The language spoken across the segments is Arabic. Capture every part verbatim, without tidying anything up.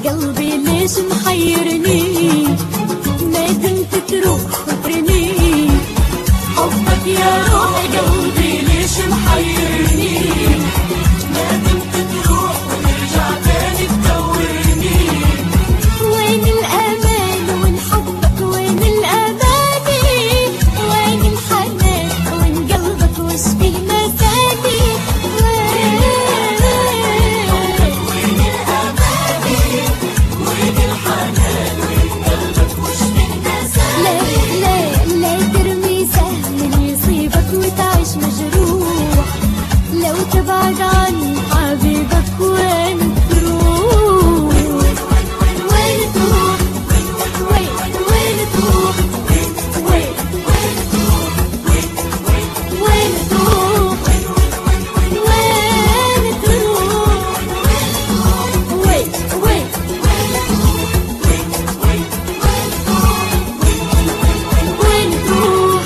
قلبي ليش محيرني، ما دمت تروح وترني. حبك يا روح قلبي ليش محيرني، ما دمت تروح وترجع تاني تدورني. وين الأمان وين حبك وين الأماني، وين الحنان وين قلبك وش فيه مساني. وين وين الأماني وين الحنان وين قلبك وش فيه مساني. لا لا لا ترمي سهم يصيبك وتعيش مجروح، لو تبعد عن حبيبك وين تروح. وين تروح وين وين تروح وين وين تروح وين تروح وين تروح وين وين وين تروح.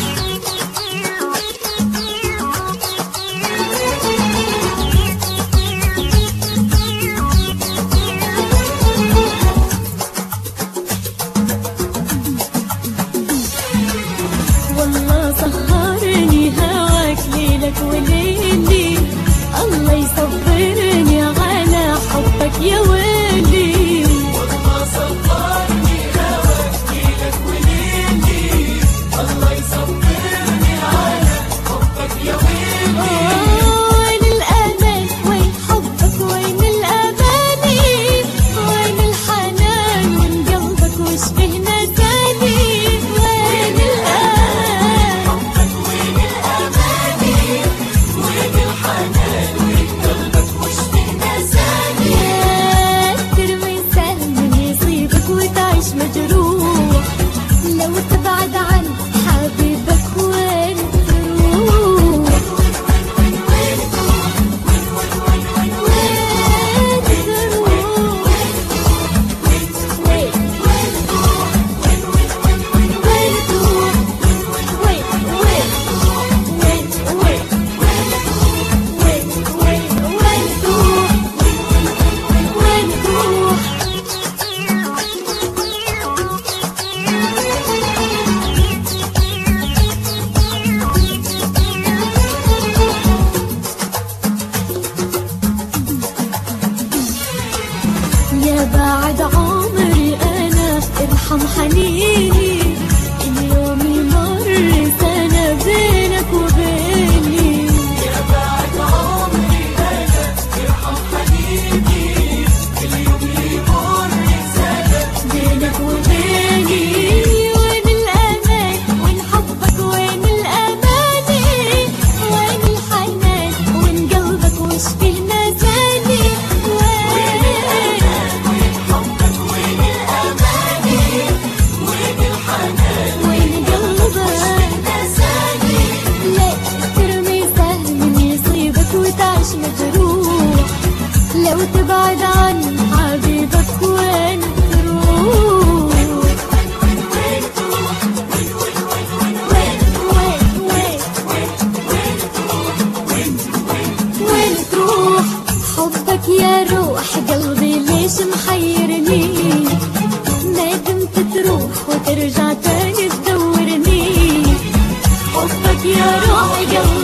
والله سهرني هواك ليلك وليلي، الله يصبرني على حبك يا ويلي. والله سهرني هواك ليلك وليلي، الله يصبرني على حبك يا ويلي. وين الأمان وين حبك وين الأماني، وين الحنان وين قلبك وش فيه نساني. وين الأمان حبك وين الأماني وين الحنان وين قلبك وش فيه نساني. يا ترمي سهم يصيبك وتعيش مجروح، لو تبعد عن حبيبك وين تروح. وين تروح وين تروح وين وين تروح وين تروح وين وين وين وين وين وين وين تروح وين تروح. يا بعد عمري أنا ارحم حنيني، اليوم يمر سنة بينك وبيني. يا بعد عمري أنا ارحم حنيني، اليوم يمر سنة بينك وبيني. وين الأمان وين حبك وين الأماني، وين الحنان وين قلبك وش فيه نساني. وين حبك وين الأماني وين الحنان وين قلبك نساني. لا ترمي سهم يصيبك وتعيش مجروح، لو تبعد عن حبيبك وين تروح. وين تروح وين وين وين وين تروح. حبك يا روح قلبي ليش محيرني، ما دمت تروح وترجع تاني تدورني. حبك يا روح قلبي